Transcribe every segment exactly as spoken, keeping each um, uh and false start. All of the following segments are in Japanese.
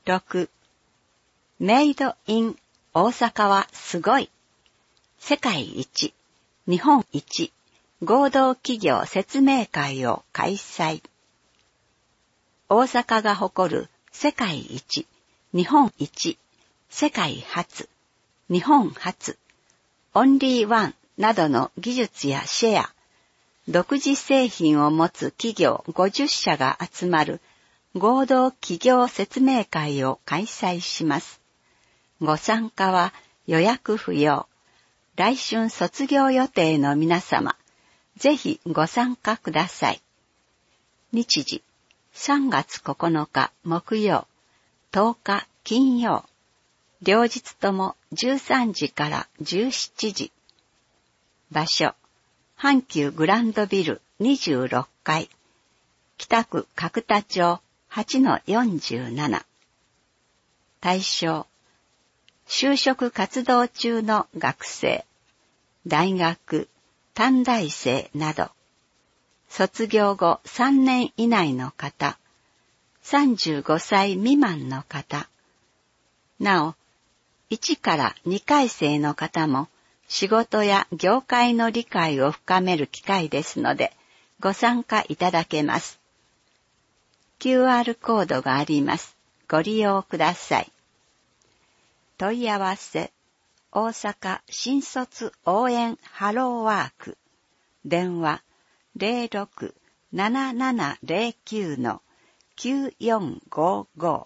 ろく、メイドイン大阪はすごい。世界一、日本一合同企業説明会を開催。大阪が誇る世界一、日本一、世界初、日本初、オンリーワンなどの技術やシェア、独自製品を持つ企業ごじゅっしゃが集まる合同企業説明会を開催します。ご参加は予約不要。来春卒業予定の皆様、ぜひご参加ください。日時、さんがつここのか木曜、とおか金曜。両日ともじゅうさんじからじゅうしちじ。場所、阪急グランドビルにじゅうろっかい。北区角田町 はちのよんじゅうなな。対象、就職活動中の学生、大学、短大生など、卒業後さんねん以内の方、さんじゅうごさい未満の方、なお、いちからにかい生の方も仕事や業界の理解を深める機会ですので、ご参加いただけます。キューアール コードがあります。ご利用ください。問い合わせ、大阪新卒応援ハローワーク。電話 ゼロろく ななななゼロきゅう のきゅうよんごご。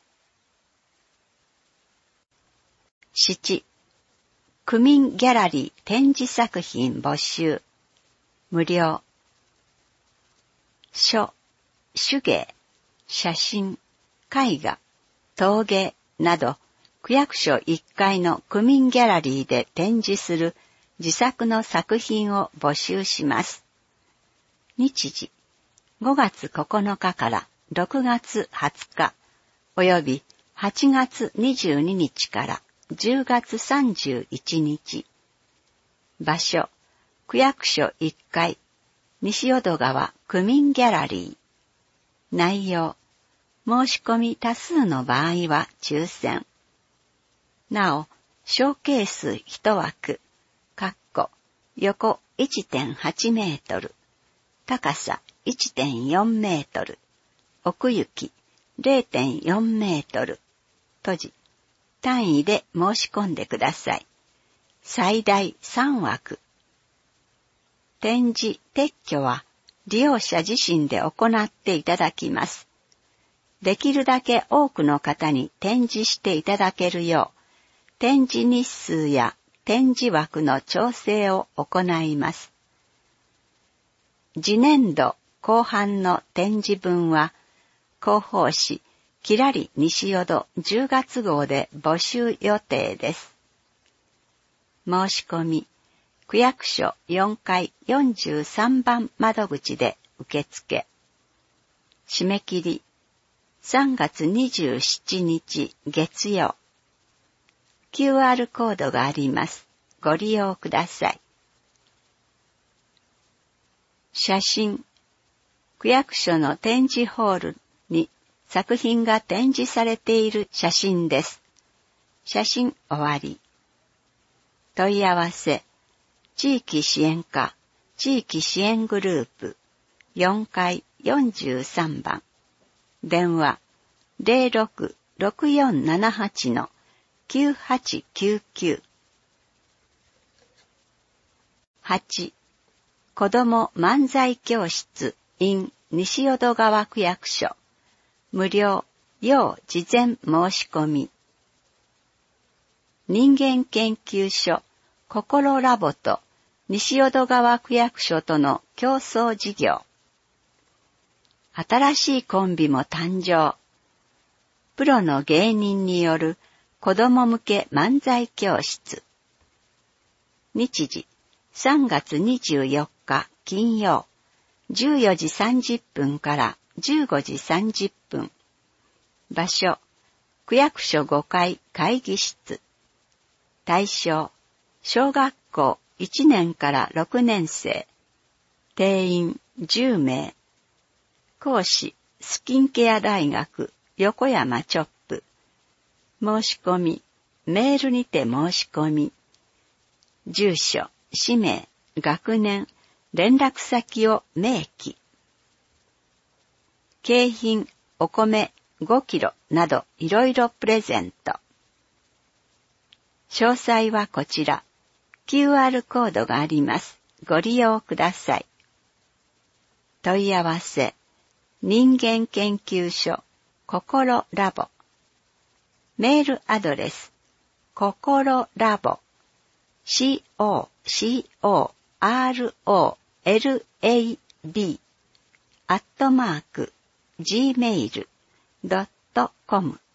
なな、区民ギャラリー展示作品募集。無料。書、手芸、写真、絵画、陶芸など、区役所いっかいの区民ギャラリーで展示する自作の作品を募集します。日時、ごがつここのかからろくがつはつか、およびはちがつにじゅうににちからじゅうがつさんじゅういちにち。場所、区役所いっかい、西淀川区民ギャラリー。内容、申し込み多数の場合は抽選。なお、ショーケースいち枠、かっこ、横 いってんはちメートル、高さ いってんよんメートル、奥行き れいてんよんメートル、閉じ、単位で申し込んでください。最大さん枠。展示・撤去は利用者自身で行っていただきます。できるだけ多くの方に展示していただけるよう、展示日数や展示枠の調整を行います。次年度後半の展示分は、広報誌きらり西淀じゅうがつ号で募集予定です。申し込み、区役所よんかいよんじゅうさんばん窓口で受付。締め切り、さんがつにじゅうしちにち月曜。キューアール コードがあります。ご利用ください。写真、区役所の展示ホールに作品が展示されている写真です。写真終わり。問い合わせ、地域支援課、地域支援グループ、よんかいよんじゅうさんばん。電話、ゼロろく ろくよんななはち のきゅうはちきゅうきゅう。はち、子ども漫才教室 in 西淀川区役所。無料、要事前申し込み。人間研究所、心ラボと西淀川区役所との共創事業。新しいコンビも誕生。プロの芸人による子供向け漫才教室。日時、さんがつにじゅうよっか金曜、じゅうよじさんじゅっぷんからじゅうごじさんじゅっぷん。場所、区役所ごかい会議室。対象、小学校いちねんからろくねん生。定員じゅうめい。講師、スキンケア大学横山チョップ。 申し込み、メールにて申し込み。住所、氏名、学年、連絡先を明記。景品、お米ごキロなどいろいろプレゼント。詳細はこちら。キューアール コードがあります。ご利用ください。問い合わせ、人間研究所、こころラボ。メールアドレス、こころラボ、ココロラボ、アットマーク、ジーメールドットコム。